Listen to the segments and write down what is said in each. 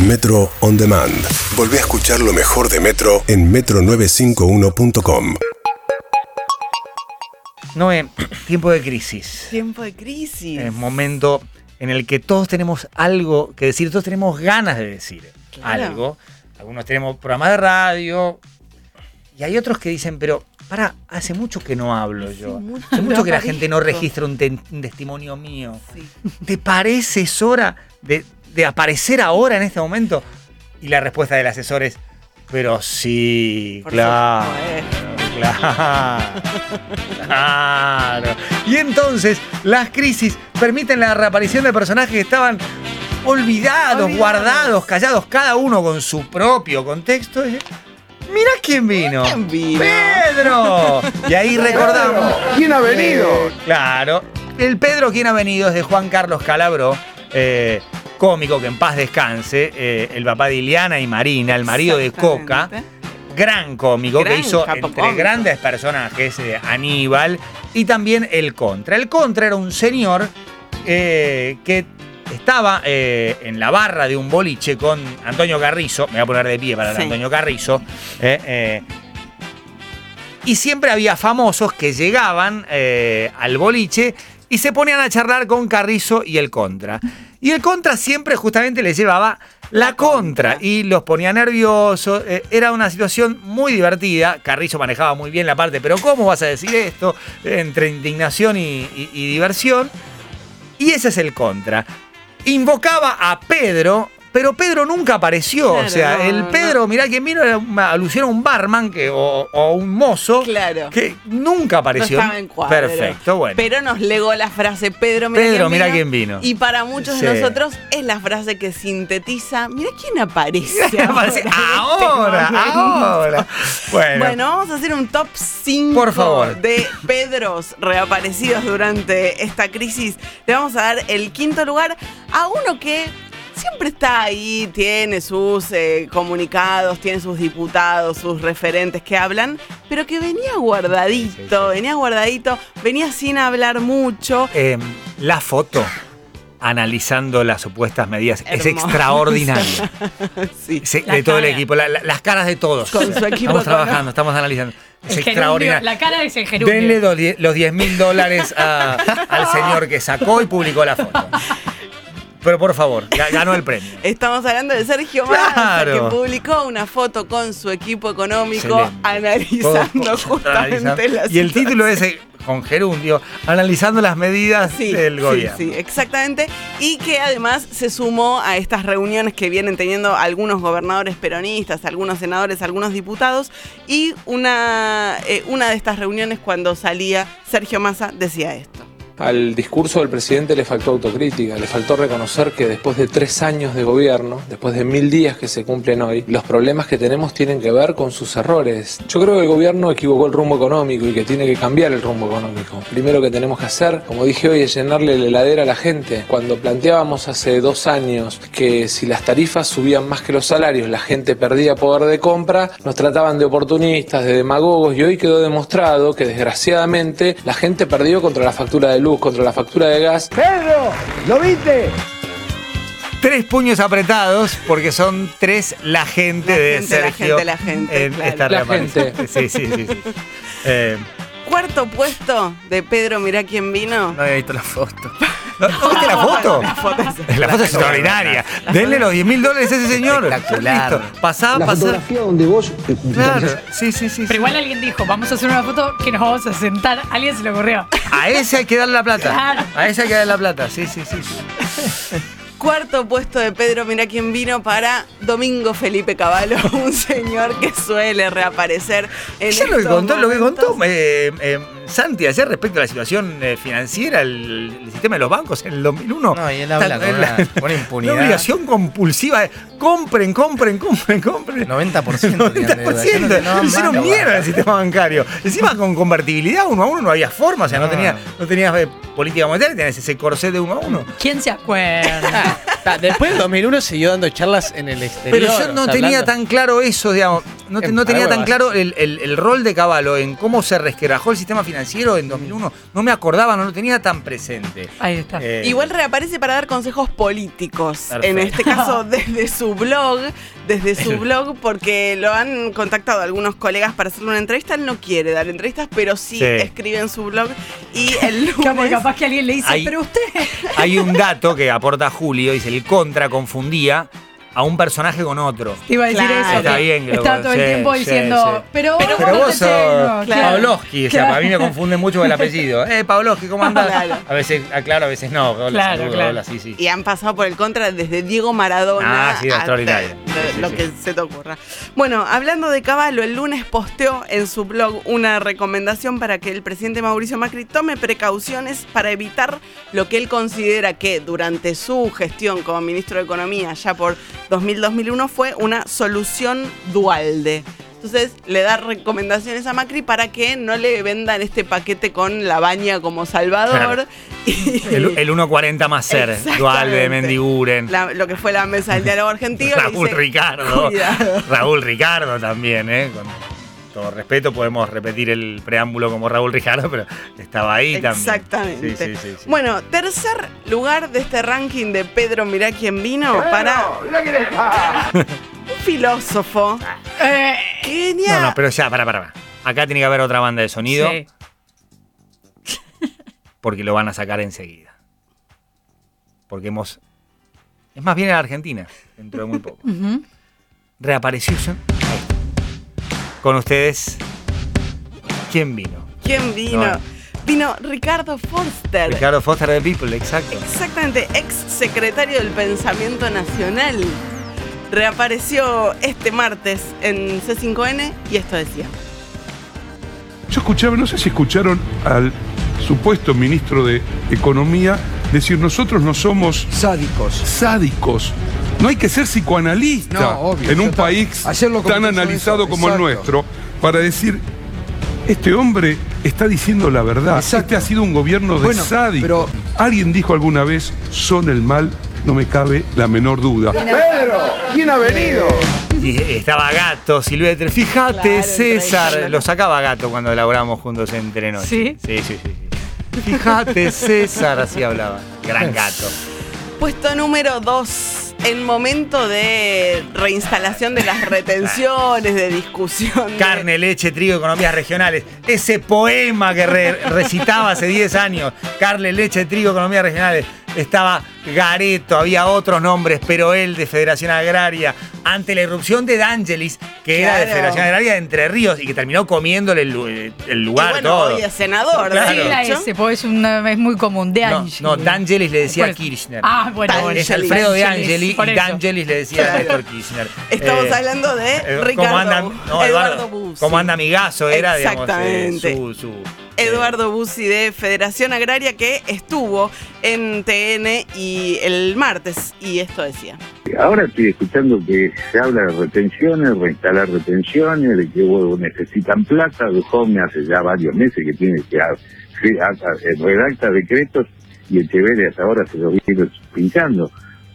Metro On Demand. Volvé a escuchar lo mejor de Metro en metro951.com. Noé, tiempo de crisis. Tiempo de crisis. Es momento en el que todos tenemos algo que decir, todos tenemos ganas de decir algo. Algunos tenemos programas de radio y hay otros que dicen, pero hace mucho que no hablo yo. Hace mucho que la gente no registra un testimonio mío. Sí. ¿Te parece es hora de aparecer ahora en este momento? Y la respuesta del asesor es, pero sí, claro. Claro. Y entonces las crisis permiten la reaparición de personajes que estaban olvidados, guardados, callados, cada uno con su propio contexto. Mirá quién vino. ¿Quién vino? ¡Pedro! Y ahí recordamos. ¿Quién ha venido? Claro. El Pedro, ¿quién ha venido? Es de Juan Carlos Calabró, cómico, que en paz descanse, el papá de Ileana y Marina, el marido de Coca. Gran cómico que hizo entre grandes personajes, Aníbal y también El Contra. El Contra era un señor que estaba en la barra de un boliche con Antonio Carrizo. Me voy a poner de pie para Antonio Carrizo. Y siempre había famosos que llegaban al boliche y se ponían a charlar con Carrizo y El Contra. Y El Contra siempre justamente les llevaba la contra y los ponía nerviosos. Era una situación muy divertida. Carrizo manejaba muy bien la parte, pero ¿cómo vas a decir esto? Entre indignación y diversión. Y ese es El Contra. Invocaba a Pedro, pero Pedro nunca apareció. Claro, o sea, el Pedro, mirá quién vino, era una alusión a un barman o un mozo que nunca apareció. No estaba en cuadro. Perfecto, bueno. Pero nos legó la frase Pedro, mirá quién vino. Y para muchos de nosotros es la frase que sintetiza, mirá quién aparece. Ahora. Bueno, vamos a hacer un top 5 por favor de Pedros reaparecidos durante esta crisis. Le vamos a dar el quinto lugar a uno que siempre está ahí, tiene sus comunicados, tiene sus diputados, sus referentes que hablan, pero que venía guardadito, venía sin hablar mucho. La foto, analizando las supuestas medidas, es extraordinaria. De todo el equipo, las caras de todos. Con su equipo estamos trabajando, estamos analizando. Es extraordinario. La cara es el gerundio. Denle los $10.000 al señor que sacó y publicó la foto. Pero por favor, ganó el premio. Estamos hablando de Sergio Massa, que publicó una foto con su equipo económico analizando justamente la situación. Y el título es, con gerundio, analizando las medidas del gobierno. Sí, exactamente. Y que además se sumó a estas reuniones que vienen teniendo algunos gobernadores peronistas, algunos senadores, algunos diputados. Y una de estas reuniones, cuando salía Sergio Massa, decía esto. Al discurso del presidente le faltó autocrítica, le faltó reconocer que después de 3 años de gobierno, después de 1000 días que se cumplen hoy, los problemas que tenemos tienen que ver con sus errores. Yo creo que el gobierno equivocó el rumbo económico y que tiene que cambiar el rumbo económico. Primero que tenemos que hacer, como dije hoy, es llenarle la heladera a la gente. Cuando planteábamos hace 2 años que si las tarifas subían más que los salarios, la gente perdía poder de compra, nos trataban de oportunistas, de demagogos, y hoy quedó demostrado que desgraciadamente la gente perdió contra la factura de luz, contra la factura de gas. ¡Pedro! ¿Lo viste? 3 puños apretados porque son 3 la gente de Sergio. La gente, en claro. esta reaparición. Sí. Cuarto puesto de Pedro, mirá quién vino. No había visto la foto. ¿No viste la foto? La foto es extraordinaria. Denle los $10.000 a ese señor. Espectacular. Listo. Pasá. Fotografía donde vos... Claro. Sí. Pero igual alguien dijo, vamos a hacer una foto que nos vamos a sentar. Alguien se le ocurrió. A ese hay que darle la plata. Claro. A ese hay que darle la plata. Sí. Cuarto puesto de Pedro, mirá quién vino, para Domingo Felipe Cavallo, un señor que suele reaparecer en estos momentos. Lo que contó Santi ayer respecto a la situación financiera, el sistema de los bancos en el 2001. No, y él habla con una impunidad. Una obligación compulsiva. Compren. 90%. No hicieron mierda el sistema bancario. Encima con convertibilidad 1 a 1 no había forma. O sea, no tenías política monetaria, tenías ese corsé de 1 a 1. ¿Quién se acuerda? Después del 2001 siguió dando charlas en el exterior. Pero yo no o sea, tenía hablando. tan claro eso, digamos. No tenía tan claro el rol de Cavallo en cómo se resquebrajó el sistema financiero en 2001. No me acordaba, no lo tenía tan presente. Ahí está. Igual reaparece para dar consejos políticos. Perfecto. En este caso, desde su blog, porque lo han contactado algunos colegas para hacerle una entrevista. Él no quiere dar entrevistas, pero sí escribe en su blog. Y el lunes. Capaz que alguien le dice, Hay- pero usted. Hay un dato que aporta Julio, dice, el Contra confundía a un personaje con otro. Te iba a decir Claro. eso. Está que bien que lo- estaba todo el sí, tiempo sí, diciendo, sí. pero Pero no vos te sos tengo. Claro. Pavlovsky, o sea, para mí me confunde mucho el apellido. Pavlovsky, ¿cómo andás? Claro. A veces aclaro, a veces no. Hola, Claro, saludo, claro. hola, sí. Y han pasado por el Contra desde Diego Maradona Ah, sí, hasta extraordinario. Sí, lo sí. que se te ocurra. Bueno, hablando de Cavallo, el lunes posteó en su blog una recomendación para que el presidente Mauricio Macri tome precauciones para evitar lo que él considera que durante su gestión como ministro de Economía, ya por 2000-2001, fue una solución Dualde. Entonces le da recomendaciones a Macri para que no le vendan este paquete con la baña como salvador. Claro. Y- El 1.40 más ser, Exactamente. Dualde, Mendiguren. lo que fue la mesa del diálogo argentino. le Raúl dice, Ricardo. "Cuidado". Raúl Ricardo también, Con todo respeto, podemos repetir el preámbulo como Raúl Ricardo, pero estaba ahí también. Exactamente. Sí. Bueno, tercer lugar de este ranking de Pedro Mirá quién vino para un filósofo que venía. No, pero ya, para. Acá tiene que haber otra banda de sonido Sí. porque lo van a sacar enseguida. Porque es más bien en Argentina, dentro de muy poco. Ujú. Reapareció con ustedes. ¿Quién vino? ¿Quién vino? No. Vino Ricardo Forster. Ricardo Foster de People, exacto. Exactamente, ex secretario del Pensamiento Nacional. Reapareció este martes en C5N y esto decía. Yo escuchaba, no sé si escucharon al supuesto ministro de Economía decir, nosotros no somos Sádicos. sádicos. No hay que ser psicoanalista No, obvio, en ya un está. país Ayer lo tan comentó analizado eso, como el exacto. nuestro para decir, este hombre está diciendo la verdad. Exacto. Este ha sido un gobierno de Bueno, sádicos. pero- Alguien dijo alguna vez, son el mal, no me cabe la menor duda. Pedro, ¿quién ha venido? Y estaba Gato, Silvestre. Fíjate, Claro, César. entrevistando. Lo sacaba Gato cuando elaboramos juntos en Telenoche. ¿Sí? Sí. Fíjate, César, así hablaba. Gran Gato. Puesto número 2. En momento de reinstalación de las retenciones, de discusión. de- Carne, leche, trigo, economías regionales. Ese poema que recitaba hace 10 años. Carne, leche, trigo, economías regionales. Estaba Gareto, había otros nombres, pero él de Federación Agraria. Ante la irrupción de D'Angelis, que era de Claro. Federación Agraria de Entre Ríos y que terminó comiéndole el Y lugar bueno, todo. hoy es senador, Claro. Sí, de la hecho. S, porque es muy común. De No, Angeli. D'Angelis le decía ¿Cuál? Kirchner. Ah, bueno, bueno. Es Alfredo de D'Angelis, Angeli por y eso. D'Angelis le decía a Claro. Néstor Kirchner. Estamos hablando de Ricardo. ¿Cómo anda, no, Eduardo Bussi. ¿Cómo anda Migazo? Era, digamos, Exactamente. Eduardo Bussi de Federación Agraria, que estuvo en TN y el martes, y esto decía. Ahora estoy escuchando que se habla de retenciones, reinstalar retenciones, de que necesitan plata. Dujovne hace ya varios meses que tiene que redacta decretos y Echeverría hasta ahora se lo viene pinchando.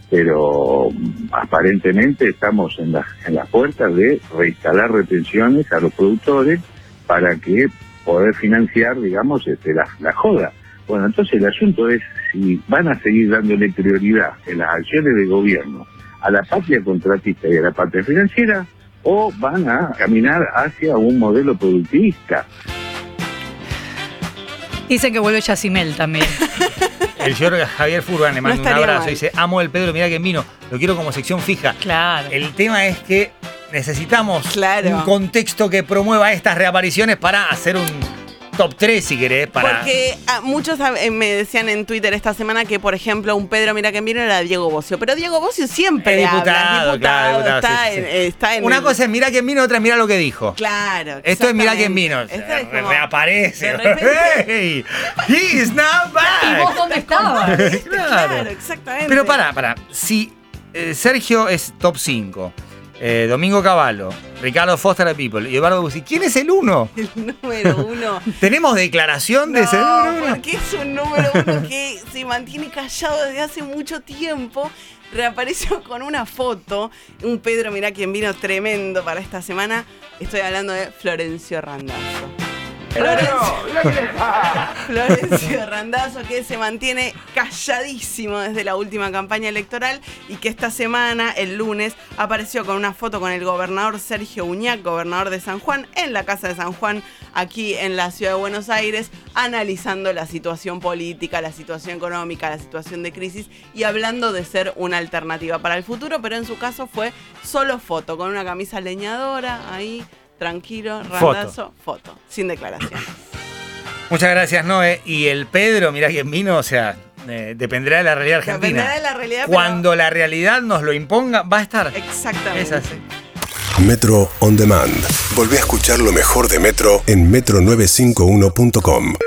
Pero aparentemente estamos en las puertas de reinstalar retenciones a los productores para que poder financiar, digamos, la joda. Bueno, entonces el asunto es si van a seguir dándole prioridad en las acciones de gobierno a la patria contratista y a la patria financiera, o van a caminar hacia un modelo productivista. Dicen que vuelve Yacimel también. El señor Javier Furgan le manda un estaría abrazo. mal. Dice, amo el Pedro, mirá quién vino. Lo quiero como sección fija. Claro. El tema es que necesitamos Claro. un contexto que promueva estas reapariciones para hacer un top 3, si querés. Porque muchos me decían en Twitter esta semana que, por ejemplo, un Pedro Mirá quién vino era Diego Bocio. Pero Diego Bocio siempre Es habla, diputado, es claro, diputado, diputado, está, sí, sí. está en Una el- cosa es mirá quién vino, otra es mirá lo que dijo. Claro. Esto es mirá quién vino. Esto es como- Reaparece. de repente- Hey, he's not back. ¿Y vos dónde estabas? Claro, exactamente. Pero para. Si Sergio es top 5 Domingo Cavallo, Ricardo Foster de People y Eduardo Bussi. ¿Quién es el 1? El número 1. ¿Tenemos declaración de ese número 1? Porque es un número 1 que se mantiene callado desde hace mucho tiempo. Reapareció con una foto. Un Pedro, mirá quién vino tremendo para esta semana. Estoy hablando de Florencio Randazzo. Florencio Randazzo, que se mantiene calladísimo desde la última campaña electoral y que esta semana, el lunes, apareció con una foto con el gobernador Sergio Uñac, gobernador de San Juan, en la Casa de San Juan, aquí en la ciudad de Buenos Aires, analizando la situación política, la situación económica, la situación de crisis y hablando de ser una alternativa para el futuro, pero en su caso fue solo foto, con una camisa leñadora ahí. Tranquilo, Randazzo, foto, sin declaración. Muchas gracias, Noé. Y el Pedro, mirá quién vino, o sea, dependerá de la realidad argentina. Dependerá de la realidad, cuando la realidad nos lo imponga, va a estar. Exactamente. Es así. Metro On Demand. Volvé a escuchar lo mejor de Metro en metro951.com.